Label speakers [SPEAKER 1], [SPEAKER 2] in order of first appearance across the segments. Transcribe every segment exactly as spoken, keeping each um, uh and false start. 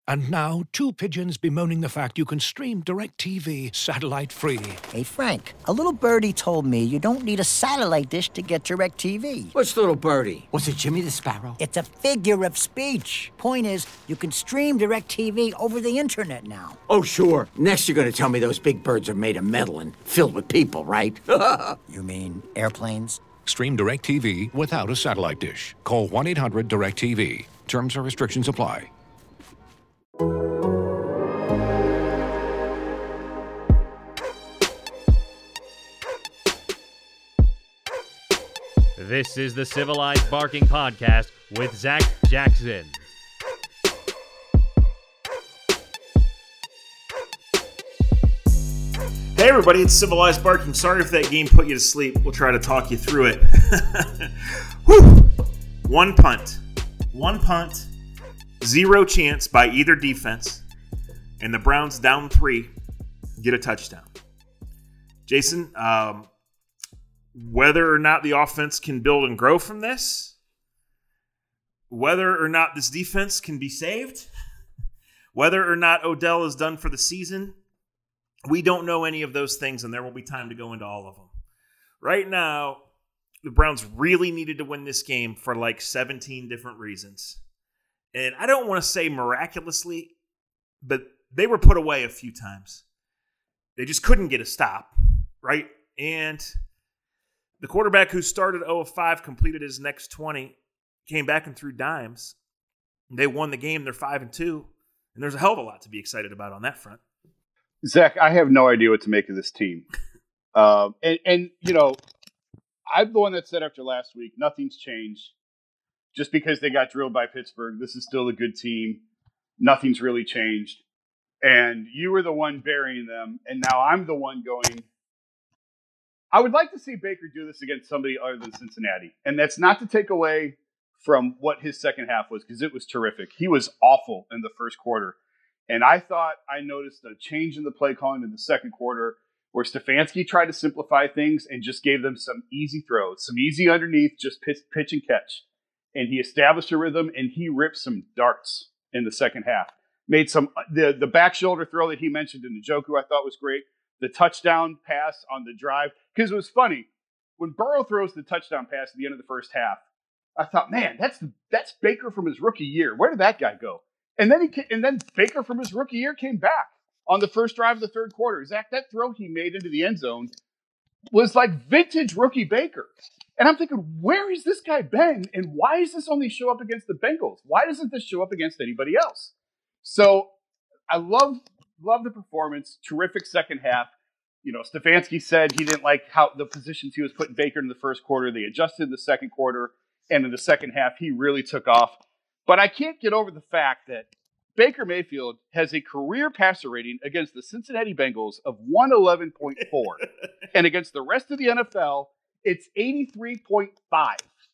[SPEAKER 1] And now, two pigeons bemoaning the fact you can stream DirecTV satellite-free.
[SPEAKER 2] Hey, Frank, a little birdie told me you don't need a satellite dish to get DirecTV.
[SPEAKER 3] What's little birdie? Was it Jimmy the Sparrow?
[SPEAKER 2] It's a figure of speech. Point is, you can stream DirecTV over the internet now.
[SPEAKER 3] Oh, sure. Next you're going to tell me those big birds are made of metal and filled with people, right?
[SPEAKER 2] You mean airplanes?
[SPEAKER 1] Stream DirecTV without a satellite dish. Call one eight hundred direct T V. Terms and restrictions apply.
[SPEAKER 4] This is the Civilized Barking Podcast with Zach Jackson.
[SPEAKER 5] Hey everybody, it's Civilized Barking. Sorry if that game put you to sleep. We'll try to talk you through it. Whew. One punt. One punt. Zero chance by either defense. And the Browns down three get a touchdown. Jason, um, whether or not the offense can build and grow from this, whether or not this defense can be saved, whether or not Odell is done for the season, we don't know any of those things, and there will be time to go into all of them. Right now, the Browns really needed to win this game for like seventeen different reasons. And I don't want to say miraculously, but they were put away a few times. They just couldn't get a stop, right? And the quarterback who started oh of five, completed his next twenty, came back and threw dimes. They won the game. They're five and two. And there's a hell of a lot to be excited about on that front.
[SPEAKER 6] Zach, I have no idea what to make of this team. um, and, and, you know, I'm the one that said after last week, nothing's changed. Just because they got drilled by Pittsburgh, this is still a good team. Nothing's really changed. And you were the one burying them. And now I'm the one going, I would like to see Baker do this against somebody other than Cincinnati. And that's not to take away from what his second half was, because it was terrific. He was awful in the first quarter. And I thought I noticed a change in the play calling in the second quarter where Stefanski tried to simplify things and just gave them some easy throws, some easy underneath, just pitch, pitch and catch. And he established a rhythm, and he ripped some darts in the second half. Made some the, the back shoulder throw that he mentioned in Njoku I thought was great. The touchdown pass on the drive. Because it was funny. When Burrow throws the touchdown pass at the end of the first half, I thought, man, that's the, that's Baker from his rookie year. Where did that guy go? And then he and then Baker from his rookie year came back on the first drive of the third quarter. Zach, that throw he made into the end zone was like vintage rookie Baker. And I'm thinking, where has this guy been? And why does this only show up against the Bengals? Why doesn't this show up against anybody else? So I love love the performance. Terrific second half. You know, Stefanski said he didn't like how the positions he was putting Baker in the first quarter. They adjusted in the second quarter. And in the second half, he really took off. But I can't get over the fact that Baker Mayfield has a career passer rating against the Cincinnati Bengals of one eleven point four. And against the rest of the N F L, it's eighty-three point five.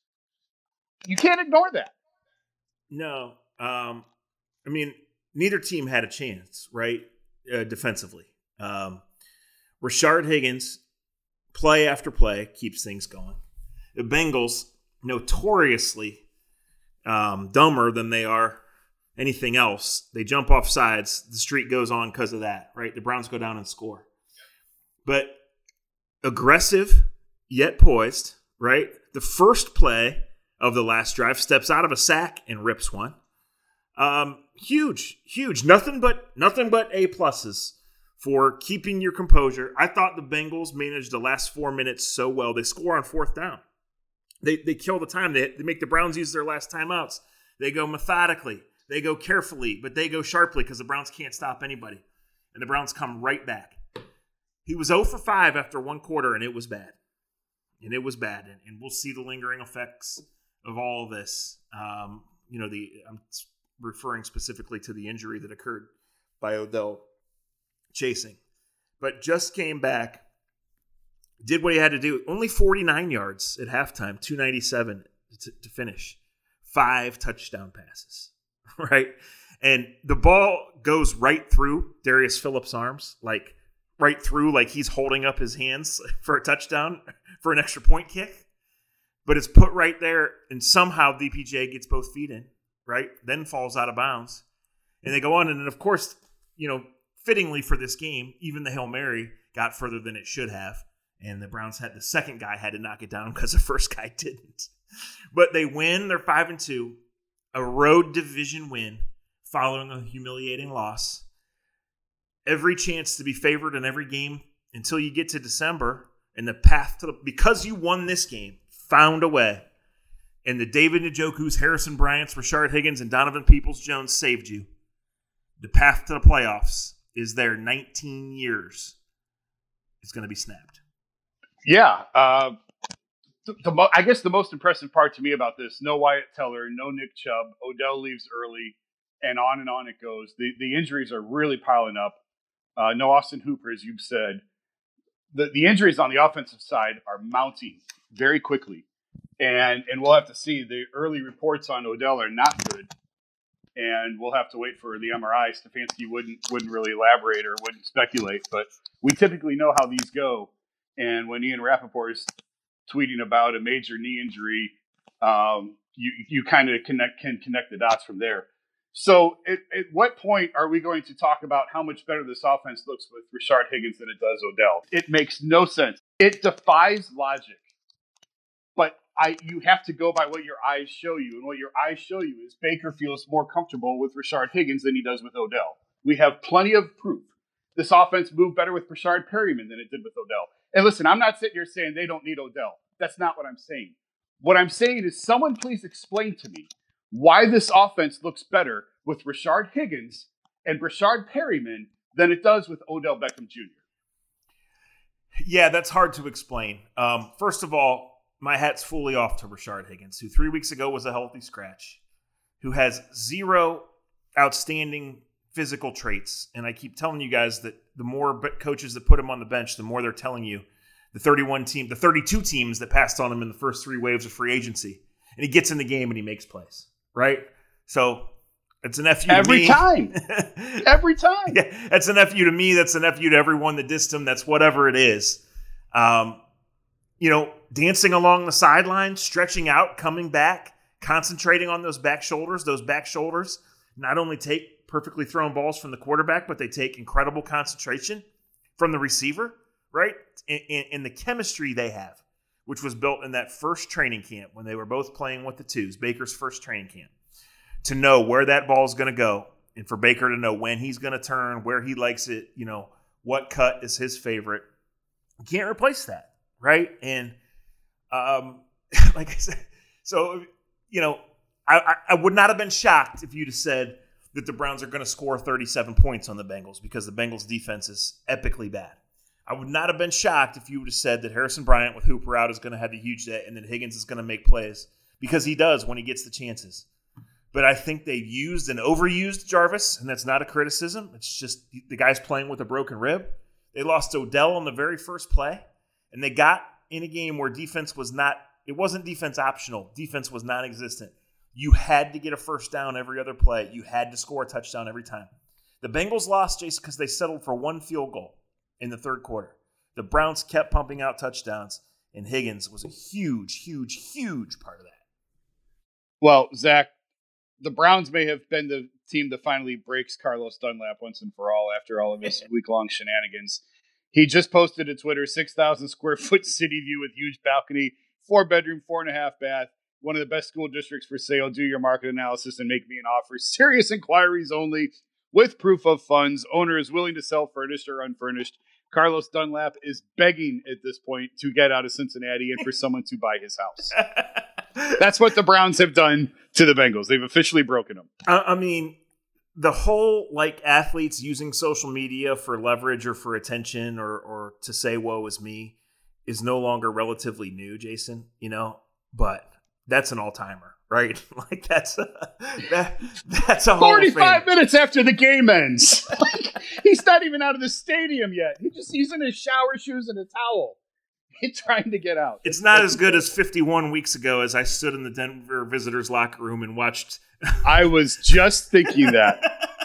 [SPEAKER 6] You can't ignore that.
[SPEAKER 5] No. Um, I mean, neither team had a chance, right, uh, defensively. Um, Rashard Higgins, play after play, keeps things going. The Bengals, notoriously um, dumber than they are anything else. They jump off sides. The streak goes on because of that, right? The Browns go down and score. But aggressive, yet poised, right? The first play of the last drive steps out of a sack and rips one. Um, huge, huge. Nothing but nothing but A pluses for keeping your composure. I thought the Bengals managed the last four minutes so well. They score on fourth down. They they kill the time. They, they make the Browns use their last timeouts. They go methodically. They go carefully, but they go sharply because the Browns can't stop anybody. And the Browns come right back. He was oh for five after one quarter, and it was bad. And it was bad. And, and we'll see the lingering effects of all of this. Um, you know, the I'm referring specifically to the injury that occurred by Odell chasing. But just came back. Did what he had to do. Only forty-nine yards at halftime, two ninety-seven to, to finish. Five touchdown passes, right? And the ball goes right through Darius Phillips' arms, like right through, like he's holding up his hands for a touchdown, for an extra point kick. But it's put right there, and somehow D P J gets both feet in, right? Then falls out of bounds. And they go on, and then, of course, you know, fittingly for this game, even the Hail Mary got further than it should have. And the Browns had the second guy had to knock it down because the first guy didn't. But they win. They're five and two, a road division win following a humiliating loss. Every chance to be favored in every game until you get to December, and the path to the, because you won this game, found a way. And the David Njoku's, Harrison Bryant's, Rashard Higgins, and Donovan Peoples-Jones saved you. The path to the playoffs is there. nineteen years is going to be snapped.
[SPEAKER 6] Yeah. Uh, the, the mo- I guess the most impressive part to me about this, no Wyatt Teller, no Nick Chubb, Odell leaves early, and on and on it goes. The the injuries are really piling up. Uh, no Austin Hooper, as you've said. The, the injuries on the offensive side are mounting very quickly. And and we'll have to see. The early reports on Odell are not good. And we'll have to wait for the M R I. Stefanski wouldn't wouldn't really elaborate or wouldn't speculate. But we typically know how these go. And when Ian Rappaport is tweeting about a major knee injury, um, you you kind of connect can connect the dots from there. So at, at what point are we going to talk about how much better this offense looks with Rashard Higgins than it does Odell? It makes no sense. It defies logic. But I you have to go by what your eyes show you. And what your eyes show you is Baker feels more comfortable with Rashard Higgins than he does with Odell. We have plenty of proof. This offense moved better with Brashard Perryman than it did with Odell. And listen, I'm not sitting here saying they don't need Odell. That's not what I'm saying. What I'm saying is someone please explain to me why this offense looks better with Rashard Higgins and Brashard Perryman than it does with Odell Beckham Junior
[SPEAKER 5] Yeah, that's hard to explain. Um, first of all, my hat's fully off to Rashard Higgins, who three weeks ago was a healthy scratch, who has zero outstanding physical traits. And I keep telling you guys that the more coaches that put him on the bench, the more they're telling you the thirty-one team, the thirty-two teams that passed on him in the first three waves of free agency. And he gets in the game and he makes plays, right? So it's an F U to
[SPEAKER 6] Every
[SPEAKER 5] me.
[SPEAKER 6] time. Every time.
[SPEAKER 5] Yeah, that's an F U to me. That's an F U to everyone that dissed him. That's whatever it is. Um, you know, dancing along the sideline, stretching out, coming back, concentrating on those back shoulders. Those back shoulders not only take perfectly thrown balls from the quarterback, but they take incredible concentration from the receiver, right? And, and, and the chemistry they have, which was built in that first training camp when they were both playing with the twos, Baker's first training camp, to know where that ball is going to go and for Baker to know when he's going to turn, where he likes it, you know, what cut is his favorite. You can't replace that, right? And um, like I said, so, you know, I, I, I would not have been shocked if you'd have said that the Browns are going to score thirty-seven points on the Bengals because the Bengals' defense is epically bad. I would not have been shocked if you would have said that Harrison Bryant with Hooper out is going to have a huge day and that Higgins is going to make plays, because he does when he gets the chances. But I think they've used and overused Jarvis, and that's not a criticism. It's just the guy's playing with a broken rib. They lost Odell on the very first play, and they got in a game where defense was not – it wasn't defense optional. Defense was non-existent. You had to get a first down every other play. You had to score a touchdown every time. The Bengals lost, Jason, because they settled for one field goal in the third quarter. The Browns kept pumping out touchdowns, and Higgins was a huge, huge, huge part of that.
[SPEAKER 6] Well, Zach, the Browns may have been the team that finally breaks Carlos Dunlap once and for all after all of his week-long shenanigans. He just posted to Twitter, six thousand square foot city view with huge balcony, four-bedroom, four-and-a-half bath, one of the best school districts for sale. Do your market analysis and make me an offer. Serious inquiries only with proof of funds. Owner is willing to sell furnished or unfurnished. Carlos Dunlap is begging at this point to get out of Cincinnati and for someone to buy his house. That's what the Browns have done to the Bengals. They've officially broken them.
[SPEAKER 5] I mean, the whole, like, athletes using social media for leverage or for attention or or to say, woe is me, is no longer relatively new, Jason, you know? But that's an all-timer, right? Like, that's a, that, that's a
[SPEAKER 6] forty-five minutes after the game ends. Like, he's not even out of the stadium yet. He just he's in his shower shoes and a towel. He's trying to get out.
[SPEAKER 5] It's not as good as fifty-one weeks ago as I stood in the Denver visitors' locker room and watched.
[SPEAKER 6] I was just thinking that.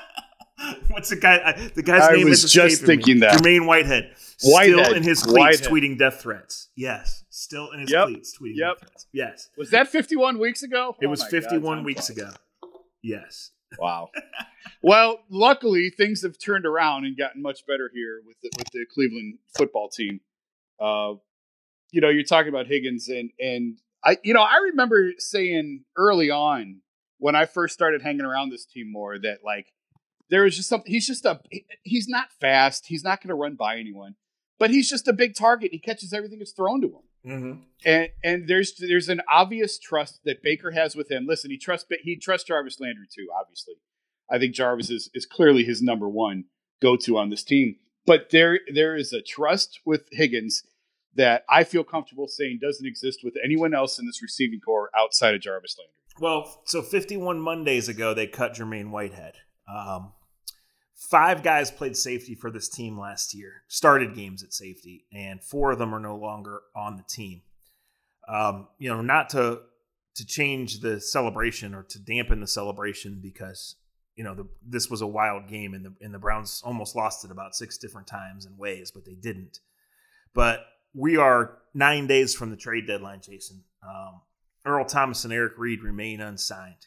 [SPEAKER 5] What's the guy? The guy's
[SPEAKER 6] I
[SPEAKER 5] name
[SPEAKER 6] was
[SPEAKER 5] is
[SPEAKER 6] just thinking
[SPEAKER 5] me.
[SPEAKER 6] that.
[SPEAKER 5] Jermaine Whitehead.
[SPEAKER 6] Whitehead.
[SPEAKER 5] Still in his cleats
[SPEAKER 6] Whitehead.
[SPEAKER 5] tweeting death threats. Yes. Still in his
[SPEAKER 6] Yep.
[SPEAKER 5] cleats tweeting
[SPEAKER 6] Yep.
[SPEAKER 5] death threats. Yes.
[SPEAKER 6] Was that fifty-one weeks ago?
[SPEAKER 5] It
[SPEAKER 6] Oh
[SPEAKER 5] was
[SPEAKER 6] my
[SPEAKER 5] fifty-one
[SPEAKER 6] God,
[SPEAKER 5] weeks
[SPEAKER 6] flies.
[SPEAKER 5] ago. Yes.
[SPEAKER 6] Wow. Well, luckily things have turned around and gotten much better here with the, with the Cleveland football team. Uh, you know, you're talking about Higgins, and and I, you know, I remember saying early on when I first started hanging around this team more that like there was just something. He's just a he's not fast. He's not going to run by anyone, but he's just a big target. He catches everything that's thrown to him. Mm-hmm. And and there's there's an obvious trust that Baker has with him. Listen, he trusts he trusts Jarvis Landry too. Obviously, I think Jarvis is, is clearly his number one go to on this team. But there there is a trust with Higgins that I feel comfortable saying doesn't exist with anyone else in this receiving core outside of Jarvis Landry.
[SPEAKER 5] Well, so fifty-one Mondays ago they cut Jermaine Whitehead. Um, Five guys played safety for this team last year, started games at safety, and four of them are no longer on the team. Um, you know, not to to change the celebration or to dampen the celebration because, you know, the, this was a wild game and the, and the Browns almost lost it about six different times and ways, but they didn't. But we are nine days from the trade deadline, Jason. Um, Earl Thomas and Eric Reed remain unsigned.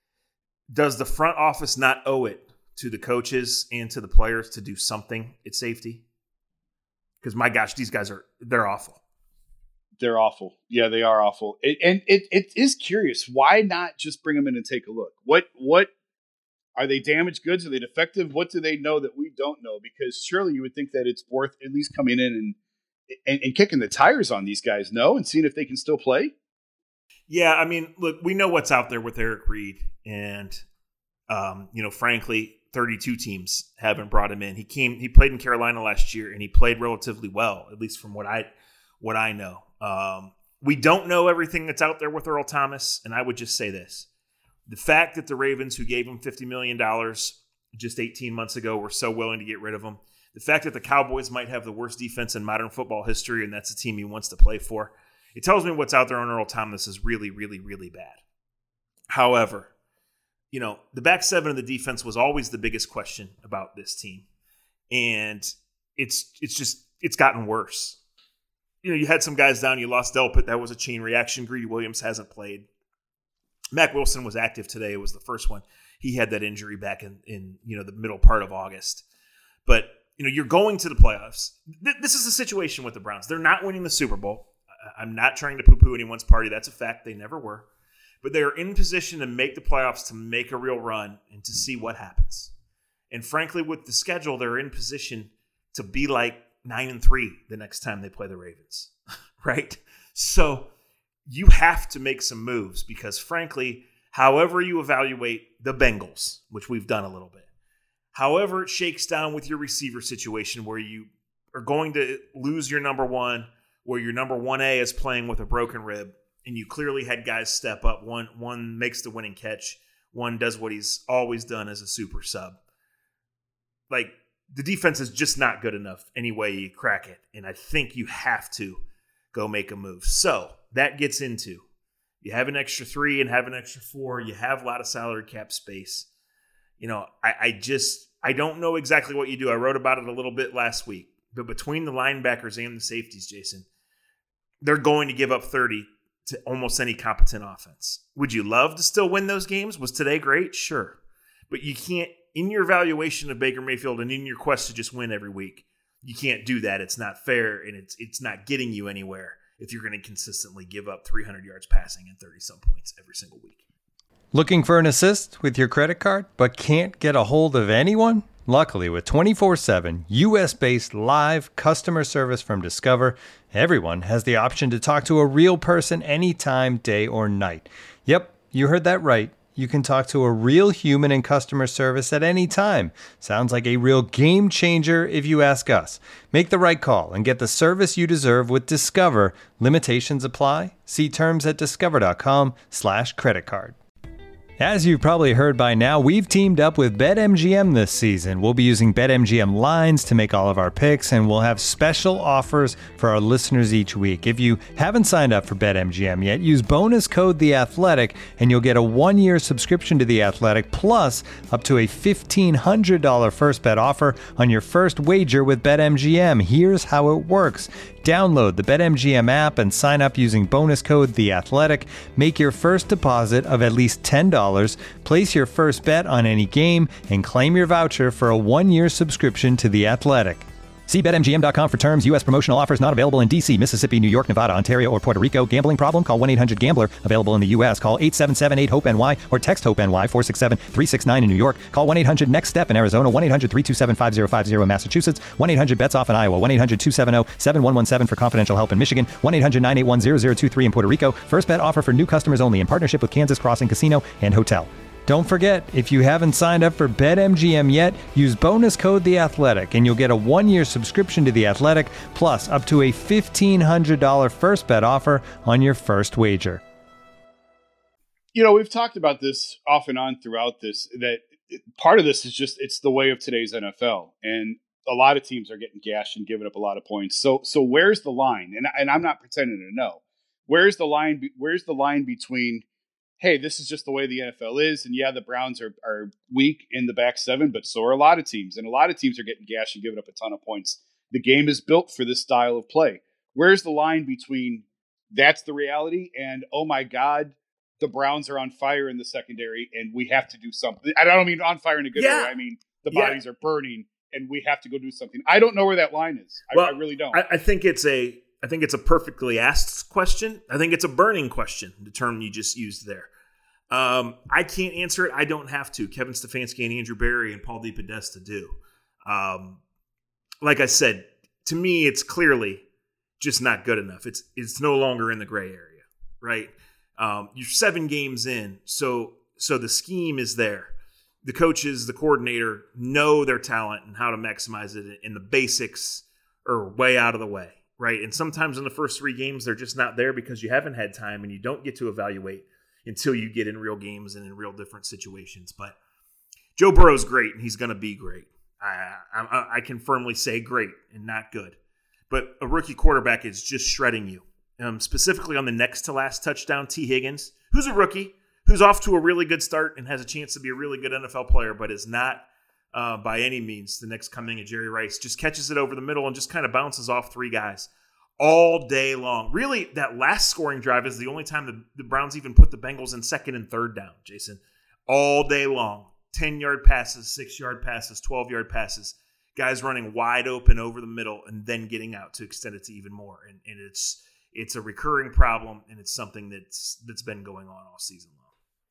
[SPEAKER 5] Does the front office not owe it to the coaches and to the players to do something at safety? Because my gosh, these guys are, they're awful.
[SPEAKER 6] They're awful. Yeah, they are awful. It, and it, it is curious. Why not just bring them in and take a look? What, what are they damaged goods? Are they defective? What do they know that we don't know? Because surely you would think that it's worth at least coming in and, and, and kicking the tires on these guys, no? And seeing if they can still play?
[SPEAKER 5] Yeah, I mean, look, we know what's out there with Eric Reed. And, um, you know, frankly, thirty-two teams haven't brought him in. He came, he played in Carolina last year, and he played relatively well, at least from what I, what I know. Um, we don't know everything that's out there with Earl Thomas, and I would just say this: the fact that the Ravens, who gave him fifty million dollars just eighteen months ago, were so willing to get rid of him. The fact that the Cowboys might have the worst defense in modern football history, and that's the team he wants to play for, it tells me what's out there on Earl Thomas is really, really, really bad. However, you know, the back seven of the defense was always the biggest question about this team. And it's it's just, it's gotten worse. You know, you had some guys down. You lost Delpit. That was a chain reaction. Greedy Williams hasn't played. Mac Wilson was active today. It was the first one. He had that injury back in, in you know, the middle part of August. But, you know, you're going to the playoffs. This is the situation with the Browns. They're not winning the Super Bowl. I'm not trying to poo-poo anyone's party. That's a fact. They never were. But they're in position to make the playoffs, to make a real run, and to see what happens. And frankly, with the schedule, they're in position to be like nine and three the next time they play the Ravens, right? So you have to make some moves because, frankly, however you evaluate the Bengals, which we've done a little bit, however it shakes down with your receiver situation where you are going to lose your number one, where your number one A is playing with a broken rib, and you clearly had guys step up. One one makes the winning catch. One does what he's always done as a super sub. Like, the defense is just not good enough any way you crack it. And I think you have to go make a move. So that gets into, you have an extra three and have an extra four. You have a lot of salary cap space. You know, I, I just, I don't know exactly what you do. I wrote about it a little bit last week. But between the linebackers and the safeties, Jason, they're going to give up thirty to almost any competent offense. Would you love to still win those games? Was today great? Sure. But you can't, in your evaluation of Baker Mayfield and in your quest to just win every week, you can't do that. It's not fair, and it's it's not getting you anywhere if you're going to consistently give up three hundred yards passing and thirty-some points every single week.
[SPEAKER 7] Looking for an assist with your credit card but can't get a hold of anyone? Luckily, with twenty-four seven U S-based live customer service from Discover, everyone has the option to talk to a real person anytime, day or night. Yep, you heard that right. You can talk to a real human in customer service at any time. Sounds like a real game changer if you ask us. Make the right call and get the service you deserve with Discover. Limitations apply. See terms at discover.com slash credit card. As you've probably heard by now, we've teamed up with BetMGM this season. We'll be using BetMGM lines to make all of our picks, and we'll have special offers for our listeners each week. If you haven't signed up for BetMGM yet, use bonus code The Athletic, and you'll get a one-year subscription to The Athletic, plus up to a fifteen hundred dollars first bet offer on your first wager with BetMGM. Here's how it works. Download the BetMGM app and sign up using bonus code The Athletic. Make your first deposit of at least ten dollars dollars, place your first bet on any game, and claim your voucher for a one-year subscription to The Athletic. See Bet M G M dot com for terms. U S promotional offers not available in D C, Mississippi, New York, Nevada, Ontario, or Puerto Rico. Gambling problem? Call one eight hundred gambler. Available in the U S. Call eight seven seven eight hope N Y or text HOPE-NY four six seven three six nine in New York. Call one eight hundred next step in Arizona. one eight hundred three two seven five zero five zero in Massachusetts. one eight hundred bets off in Iowa. one eight hundred two seven zero seven one one seven for confidential help in Michigan. one eight hundred nine eight one zero zero two three in Puerto Rico. First bet offer for new customers only in partnership with Kansas Crossing Casino and Hotel. Don't forget, if you haven't signed up for BetMGM yet, use bonus code The Athletic, and you'll get a one-year subscription to The Athletic, plus up to a fifteen hundred dollars first bet offer on your first wager.
[SPEAKER 6] You know, we've talked about this off and on throughout this, that part of this is just, it's the way of today's N F L. And a lot of teams are getting gashed and giving up a lot of points. So so where's the line? And, and I'm not pretending to know. Where's the line? Where's the line between, hey, this is just the way the N F L is, and yeah, the Browns are, are weak in the back seven, but so are a lot of teams, and a lot of teams are getting gashed and giving up a ton of points. The game is built for this style of play. Where's the line between that's the reality and, oh my God, the Browns are on fire in the secondary, and we have to do something? I don't mean on fire in a good
[SPEAKER 5] yeah.
[SPEAKER 6] way. I mean the
[SPEAKER 5] yeah.
[SPEAKER 6] bodies are burning, and we have to go do something. I don't know where that line is. I,
[SPEAKER 5] well,
[SPEAKER 6] I really don't.
[SPEAKER 5] I, I think it's a I think it's a perfectly asked question. I think it's a burning question, the term you just used there. Um, I can't answer it. I don't have to. Kevin Stefanski and Andrew Berry and Paul DePodesta do. Um, like I said, to me, it's clearly just not good enough. It's it's no longer in the gray area, right? Um, you're seven games in, so so the scheme is there. The coaches, the coordinator know their talent and how to maximize it, and the basics are way out of the way, right? And sometimes in the first three games, they're just not there because you haven't had time and you don't get to evaluate until you get in real games and in real different situations. But Joe Burrow's great, and he's going to be great. I, I, I can firmly say great and not good. But a rookie quarterback is just shredding you. Um, specifically on the next to last touchdown, T. Higgins, who's a rookie, who's off to a really good start and has a chance to be a really good N F L player, but is not uh, by any means the next coming of Jerry Rice. Just catches it over the middle and just kind of bounces off three guys all day long. Really, that last scoring drive is the only time the, the Browns even put the Bengals in second and third down, Jason. All day long. ten-yard passes, six-yard passes, twelve-yard passes. Guys running wide open over the middle and then getting out to extend it to even more. And, and it's it's a recurring problem, and it's something that's that's been going on all season long.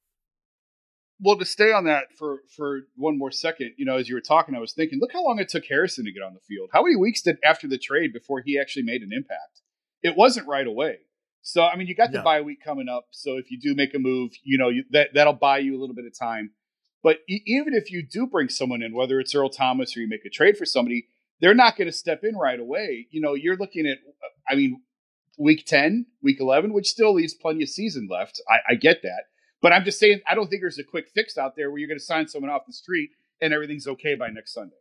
[SPEAKER 6] Well, to stay on that for, for one more second, you know, as you were talking, I was thinking, look how long it took Harrison to get on the field. How many weeks did after the trade before he actually made an impact? It wasn't right away. So, I mean, you got the
[SPEAKER 5] no. bye
[SPEAKER 6] week coming up. So if you do make a move, you know, you, that, that'll buy you a little bit of time. But e- even if you do bring someone in, whether it's Earl Thomas or you make a trade for somebody, they're not going to step in right away. You know, you're looking at, I mean, week ten, week eleven, which still leaves plenty of season left. I, I get that. But I'm just saying, I don't think there's a quick fix out there where you're going to sign someone off the street and everything's okay by next Sunday.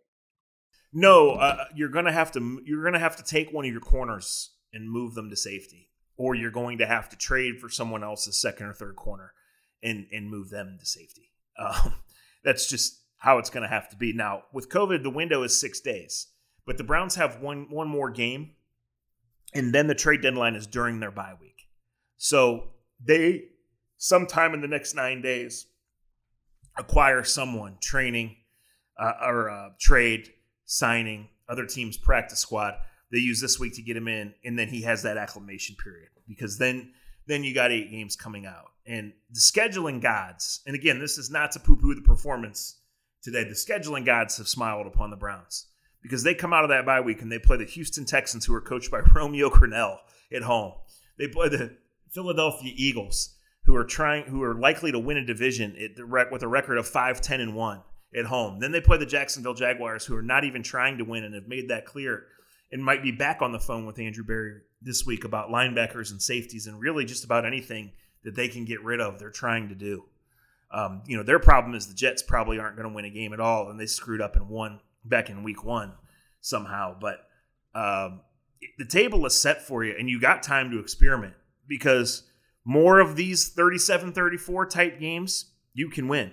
[SPEAKER 5] No, uh, you're going to have to you're going to have to take one of your corners and move them to safety, or you're going to have to trade for someone else's second or third corner and and move them to safety. Um, that's just how it's going to have to be. Now, with COVID, the window is six days, but the Browns have one one more game, and then the trade deadline is during their bye week. So they, sometime in the next nine days, acquire someone, training uh, or uh, trade, signing, other teams' practice squad. They use this week to get him in, and then he has that acclimation period, because then then you got eight games coming out. And the scheduling gods, and again, this is not to poo-poo the performance today, the scheduling gods have smiled upon the Browns, because they come out of that bye week and they play the Houston Texans, who are coached by Romeo Crennel, at home. They play the Philadelphia Eagles, who are trying, who are likely to win a division at the rec, with a record of five ten and one at home. Then they play the Jacksonville Jaguars, who are not even trying to win and have made that clear, and might be back on the phone with Andrew Berry this week about linebackers and safeties and really just about anything that they can get rid of, they're trying to do. Um, you know, their problem is the Jets probably aren't going to win a game at all, and they screwed up and won back in week one somehow. But um, the table is set for you, and you got time to experiment, because more of these thirty-seven thirty-four type games, you can win.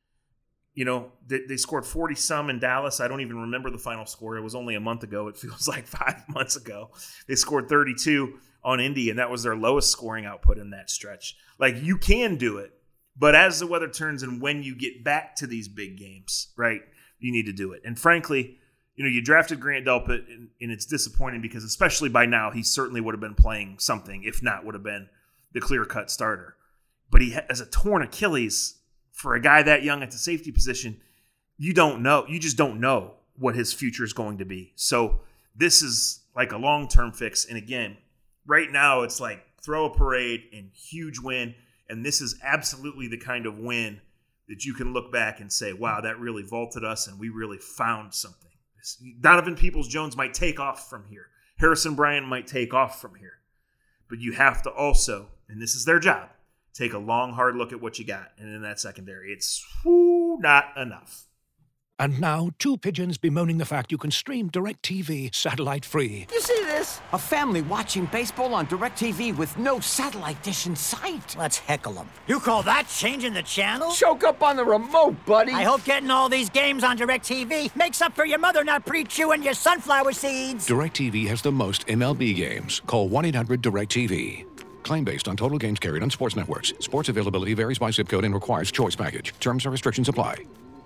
[SPEAKER 5] You know, they, they scored forty-some in Dallas. I don't even remember the final score. It was only a month ago. It feels like five months ago. They scored thirty-two on Indy, and that was their lowest scoring output in that stretch. Like, you can do it But as the weather turns and when you get back to these big games, right, you need to do it. And frankly, you know, you drafted Grant Delpit, and, and it's disappointing because especially by now, he certainly would have been playing something, if not would have been the clear-cut starter. But he has a torn Achilles. For a guy that young at the safety position, you don't know. You just don't know what his future is going to be. So this is like a long-term fix. And again, right now it's like throw a parade and huge win. And this is absolutely the kind of win that you can look back and say, wow, that really vaulted us and we really found something. Donovan Peoples-Jones might take off from here. Harrison Bryant might take off from here. But you have to also, and this is their job, take a long, hard look at what you got. And in that secondary, it's whoo, not enough.
[SPEAKER 1] And now, two pigeons bemoaning the fact you can stream DirecTV satellite-free.
[SPEAKER 8] You see this? A family watching baseball on DirecTV with no satellite dish in sight.
[SPEAKER 2] Let's heckle them. You call that changing the channel?
[SPEAKER 8] Choke up on the remote, buddy.
[SPEAKER 2] I hope getting all these games on DirecTV makes up for your mother not pre-chewing your sunflower seeds.
[SPEAKER 1] DirecTV has the most M L B games. Call one eight hundred direct T V. Claim based on total games carried on sports networks. Sports availability varies by zip code and requires choice package. Terms and restrictions apply.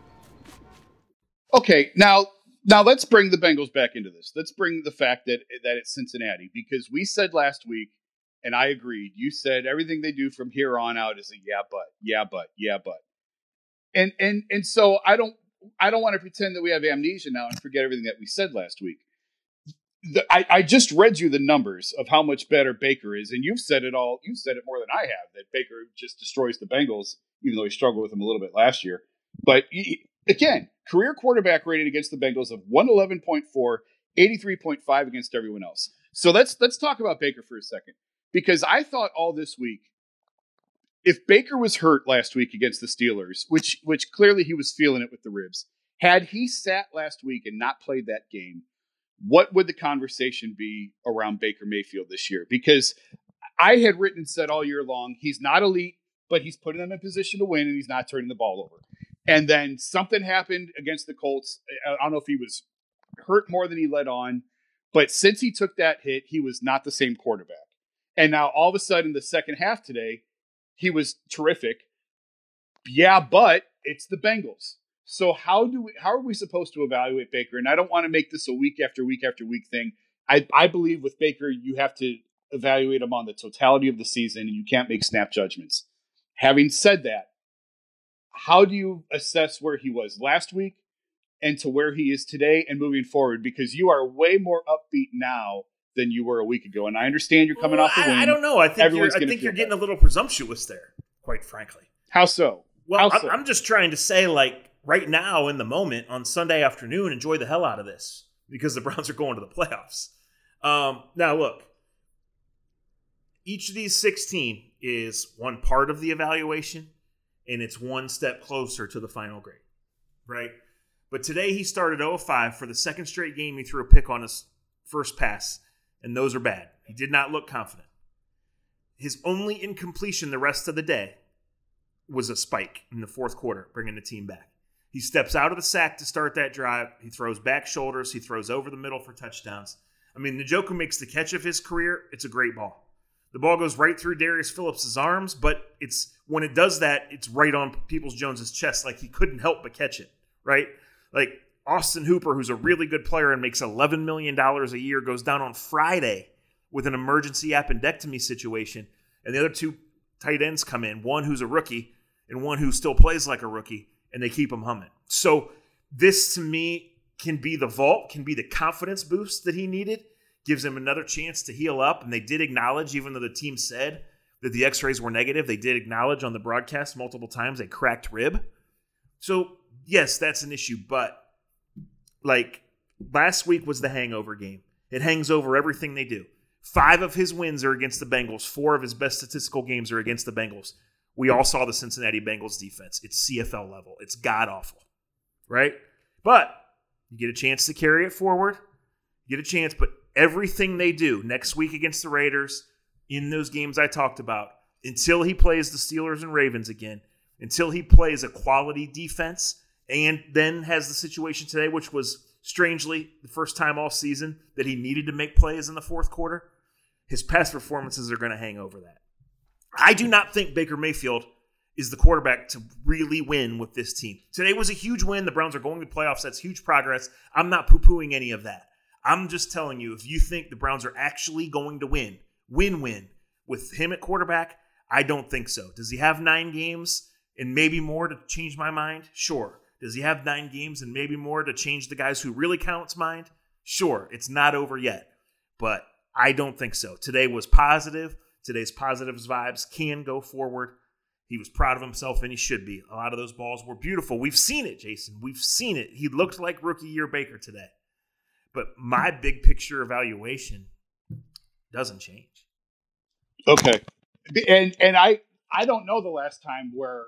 [SPEAKER 6] Okay, now now let's bring the Bengals back into this. Let's bring the fact that that it's Cincinnati, because we said last week, and I agreed, you said everything they do from here on out is a yeah but, yeah but, yeah but. And and and so I don't I don't want to pretend that we have amnesia now and forget everything that we said last week. The, I, I just read you the numbers of how much better Baker is, and you've said it all. You've said it more than I have, that Baker just destroys the Bengals, even though he struggled with them a little bit last year. But he, again, career quarterback rating against the Bengals of one eleven point four, eighty-three point five against everyone else. So let's let's talk about Baker for a second, because I thought all this week, if Baker was hurt last week against the Steelers, which which clearly he was feeling it with the ribs, had he sat last week and not played that game, what would the conversation be around Baker Mayfield this year? Because I had written and said all year long, he's not elite, but he's putting them in position to win, and he's not turning the ball over. And then something happened against the Colts. I don't know if he was hurt more than he let on, but since he took that hit, he was not the same quarterback. And now all of a sudden, the second half today, he was terrific. Yeah, but it's the Bengals. So how do we, how are we supposed to evaluate Baker? And I don't want to make this a week after week after week thing. I, I believe with Baker, you have to evaluate him on the totality of the season, and you can't make snap judgments. Having said that, how do you assess where he was last week and to where he is today and moving forward? Because you are way more upbeat now than you were a week ago. And I understand you're coming
[SPEAKER 5] well,
[SPEAKER 6] off the win.
[SPEAKER 5] I, I don't know. I think you're, I think you're getting better. a little presumptuous there, quite frankly.
[SPEAKER 6] How so?
[SPEAKER 5] Well,
[SPEAKER 6] How so?
[SPEAKER 5] I'm just trying to say, like, right now in the moment on Sunday afternoon, enjoy the hell out of this because the Browns are going to the playoffs. Um, now, look, each of these sixteen is one part of the evaluation, and it's one step closer to the final grade, right? But today he started oh five. For the second straight game, he threw a pick on his first pass, and those are bad. He did not look confident. His only incompletion the rest of the day was a spike in the fourth quarter, bringing the team back. He steps out of the sack to start that drive. He throws back shoulders. He throws over the middle for touchdowns. I mean, Njoku makes the catch of his career. It's a great ball. The ball goes right through Darius Phillips' arms, but it's when it does that, it's right on Peoples-Jones' chest, like he couldn't help but catch it, right? Like Austin Hooper, who's a really good player and makes eleven million dollars a year, goes down on Friday with an emergency appendectomy situation, and the other two tight ends come in, one who's a rookie and one who still plays like a rookie, and they keep him humming. So this, to me, can be the vault, can be the confidence boost that he needed, gives him another chance to heal up. And they did acknowledge, even though the team said that the x-rays were negative, they did acknowledge on the broadcast multiple times a cracked rib. So, yes, that's an issue. But, like, last week was the hangover game. It hangs over everything they do. Five of his wins are against the Bengals. Four of his best statistical games are against the Bengals. We all saw the Cincinnati Bengals defense. It's C F L level. It's god-awful, right? But you get a chance to carry it forward. You get a chance, but everything they do next week against the Raiders, in those games I talked about, until he plays the Steelers and Ravens again, until he plays a quality defense, and then has the situation today, which was strangely the first time all season that he needed to make plays in the fourth quarter, his past performances are going to hang over that. I do not think Baker Mayfield is the quarterback to really win with this team. Today was a huge win. The Browns are going to the playoffs. That's huge progress. I'm not poo-pooing any of that. I'm just telling you, if you think the Browns are actually going to win, win-win with him at quarterback, I don't think so. Does he have nine games and maybe more to change my mind? Sure. Does he have nine games and maybe more to change the guys who really count's mind? Sure. It's not over yet, but I don't think so. Today was positive. Today's positive vibes can go forward. He was proud of himself, and he should be. A lot of those balls were beautiful. We've seen it, Jason. We've seen it. He looked like rookie year Baker today. But my big picture evaluation doesn't change.
[SPEAKER 6] Okay. And and I, I don't know the last time where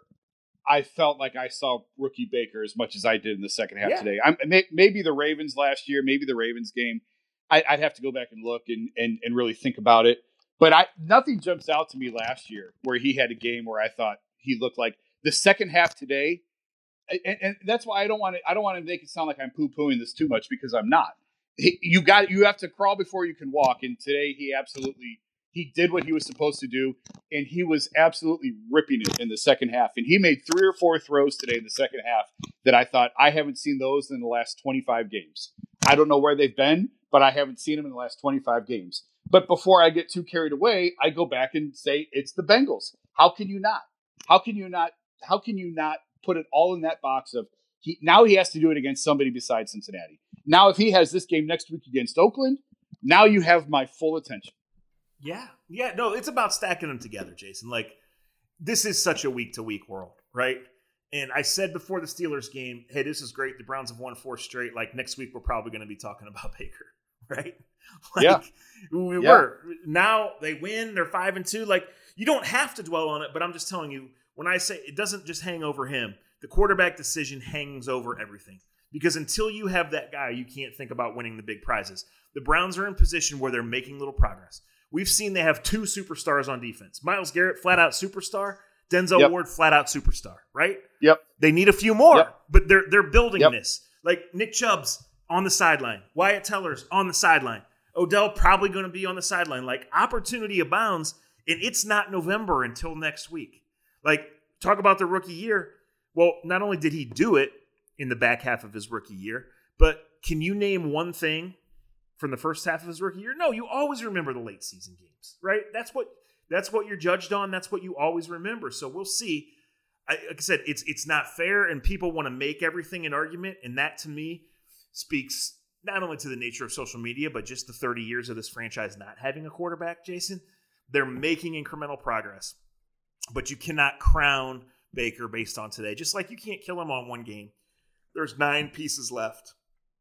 [SPEAKER 6] I felt like I saw rookie Baker as much as I did in the second half
[SPEAKER 5] Yeah.
[SPEAKER 6] today. I'm, maybe the Ravens last year, maybe the Ravens game. I, I'd have to go back and look and, and, and really think about it. But I nothing jumps out to me last year where he had a game where I thought he looked like the second half today. And, and that's why I don't want to. I don't want to make it sound like I'm poo-pooing this too much, because I'm not. He, you got you have to crawl before you can walk. And today he absolutely he did what he was supposed to do, and he was absolutely ripping it in the second half. And he made three or four throws today in the second half that I thought I haven't seen those in the last twenty-five games. I don't know where they've been, but I haven't seen them in the last twenty-five games. But before I get too carried away, I go back and say it's the Bengals. How can you not? How can you not? How can you not put it all in that box of he now he has to do it against somebody besides Cincinnati. Now, if he has this game next week against Oakland, now you have my full attention.
[SPEAKER 5] Yeah. Yeah. No, it's about stacking them together, Jason. Like, this is such a week-to-week world, right? And I said before the Steelers game, hey, this is great. The Browns have won four straight. Like, next week we're probably going to be talking about Baker, right? Like,
[SPEAKER 6] yeah.
[SPEAKER 5] We
[SPEAKER 6] yeah.
[SPEAKER 5] were. Now they win. They're five and two. Like, you don't have to dwell on it, but I'm just telling you, when I say it doesn't just hang over him, the quarterback decision hangs over everything. Because until you have that guy, you can't think about winning the big prizes. The Browns are in position where they're making little progress. We've seen they have two superstars on defense. Myles Garrett, flat-out superstar. Denzel
[SPEAKER 6] Yep.
[SPEAKER 5] Ward, flat-out superstar, right?
[SPEAKER 6] Yep.
[SPEAKER 5] They need a few more,
[SPEAKER 6] Yep.
[SPEAKER 5] but they're they're building
[SPEAKER 6] Yep.
[SPEAKER 5] this. Like Nick Chubb's on the sideline. Wyatt Teller's on the sideline. Odell probably going to be on the sideline. Like, opportunity abounds, and it's not November until next week. Like, talk about the rookie year. Well, not only did he do it in the back half of his rookie year, but can you name one thing from the first half of his rookie year? No, you always remember the late season games, right? That's what that's what you're judged on. That's what you always remember. So we'll see. I, like I said, it's it's not fair, and people want to make everything an argument, and that to me speaks not only to the nature of social media, but just the thirty years of this franchise not having a quarterback, Jason. They're making incremental progress, but you cannot crown Baker based on today. Just like you can't kill him on one game. There's nine pieces left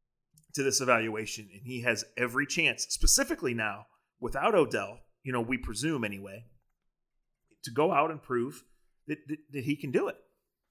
[SPEAKER 5] to this evaluation, and he has every chance, specifically now, without Odell, you know, we presume anyway, to go out and prove that, that, that he can do it.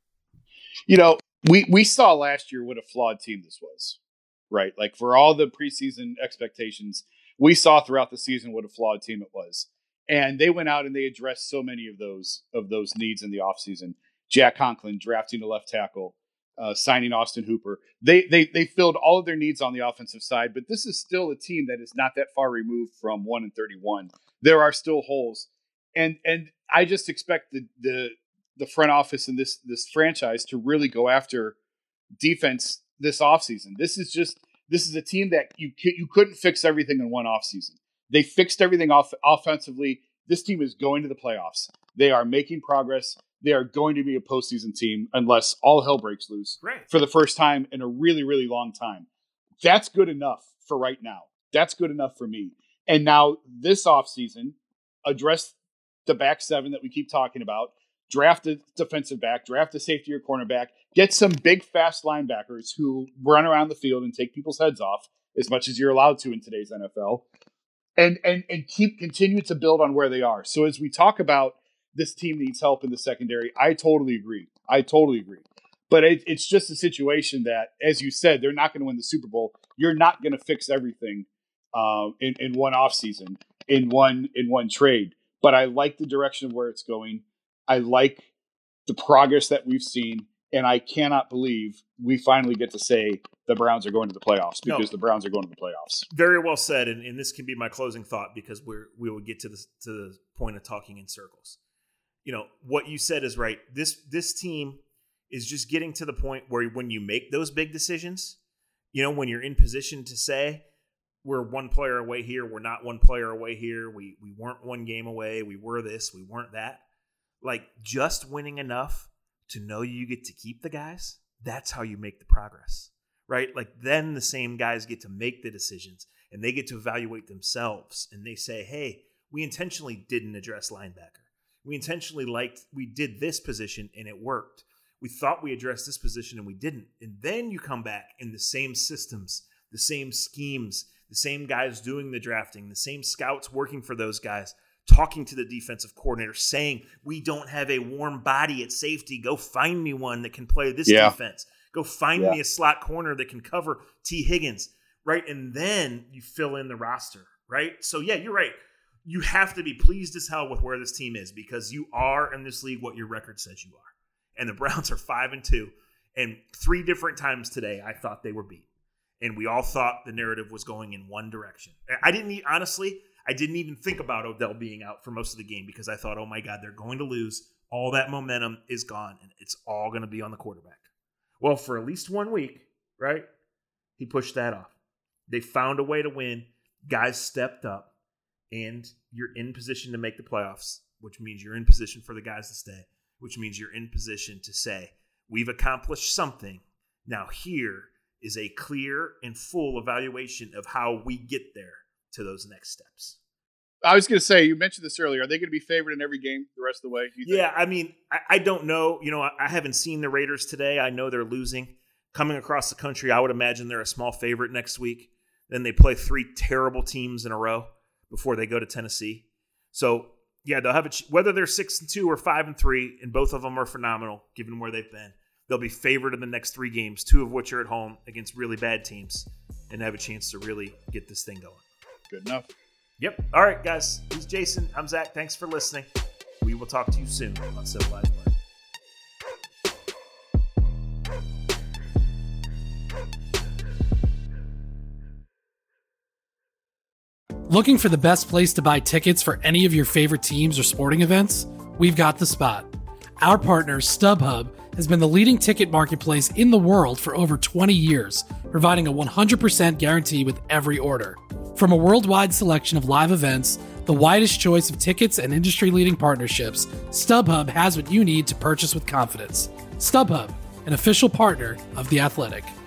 [SPEAKER 6] You know, we, we saw last year what a flawed team this was, right? Like, for all the preseason expectations, we saw throughout the season what a flawed team it was. And they went out and they addressed so many of those of those needs in the offseason. Jack Conklin drafting a left tackle, uh, signing Austin Hooper. They, they they filled all of their needs on the offensive side, but this is still a team that is not that far removed from one and thirty-one. There are still holes. And and I just expect the the the front office and this this franchise to really go after defense this offseason. This is just this is a team that you you couldn't fix everything in one offseason. They fixed everything off offensively. This team is going to the playoffs. They are making progress. They are going to be a postseason team unless all hell breaks loose
[SPEAKER 5] Right.
[SPEAKER 6] for the first time in a really, really long time. That's good enough for right now. That's good enough for me. And now this offseason, address the back seven that we keep talking about, draft a defensive back, draft a safety or cornerback, get some big, fast linebackers who run around the field and take people's heads off as much as you're allowed to in today's N F L. And, and and keep continue to build on where they are. So as we talk about this team needs help in the secondary, I totally agree. I totally agree. But it, it's just a situation that, as you said, they're not going to win the Super Bowl. You're not going to fix everything uh, in in one offseason, in one in one trade. But I like the direction of where it's going. I like the progress that we've seen, and I cannot believe we finally get to say the Browns are going to the playoffs because
[SPEAKER 5] No.
[SPEAKER 6] the Browns are going to the playoffs.
[SPEAKER 5] Very well said, and, and this can be my closing thought because we're we will get to the to the point of talking in circles. you know, what you said is right. This this team is just getting to the point where when you make those big decisions, you know, when you're in position to say, we're one player away here, we're not one player away here, we we weren't one game away, we were this, we weren't that. Like, just winning enough to know you get to keep the guys, that's how you make the progress, right? Like, then the same guys get to make the decisions, and they get to evaluate themselves, and they say, hey, we intentionally didn't address linebacker. We intentionally liked, we did this position, and it worked. We thought we addressed this position, and we didn't. And then you come back in the same systems, the same schemes, the same guys doing the drafting, the same scouts working for those guys, talking to the defensive coordinator, saying, we don't have a warm body at safety. Go find me one that can play this yeah. defense. Go find yeah. me a slot corner that can cover T. Higgins, right? And then you fill in the roster, right? So, yeah, you're right. You have to be pleased as hell with where this team is because you are in this league what your record says you are. And the Browns are five and two. And three different times today, I thought they were beat. And we all thought the narrative was going in one direction. I didn't, honestly, I didn't even think about Odell being out for most of the game because I thought, oh my God, they're going to lose. All that momentum is gone, and it's all going to be on the quarterback. Well, for at least one week, right, he pushed that off. They found a way to win. Guys stepped up, and you're in position to make the playoffs, which means you're in position for the guys to stay, which means you're in position to say, we've accomplished something. Now here is a clear and full evaluation of how we get there to those next steps.
[SPEAKER 6] I was going to say, you mentioned this earlier. Are they going to be favored in every game the rest of the way?
[SPEAKER 5] Yeah, I mean, I, I don't know. You know, I, I haven't seen the Raiders today. I know they're losing. Coming across the country, I would imagine they're a small favorite next week. Then they play three terrible teams in a row before they go to Tennessee. So, yeah, they'll have a ch- whether they're six and two or five and three, and both of them are phenomenal given where they've been. They'll be favored in the next three games, two of which are at home against really bad teams, and have a chance to really get this thing going.
[SPEAKER 6] Good enough.
[SPEAKER 5] Yep. All right, guys. He's Jason. I'm Zach. Thanks for listening. We will talk to you soon on Civilized Play.
[SPEAKER 9] Looking for the best place to buy tickets for any of your favorite teams or sporting events? We've got the spot. Our partner, StubHub, has been the leading ticket marketplace in the world for over twenty years, providing a one hundred percent guarantee with every order. From a worldwide selection of live events, the widest choice of tickets, and industry-leading partnerships, StubHub has what you need to purchase with confidence. StubHub, an official partner of The Athletic.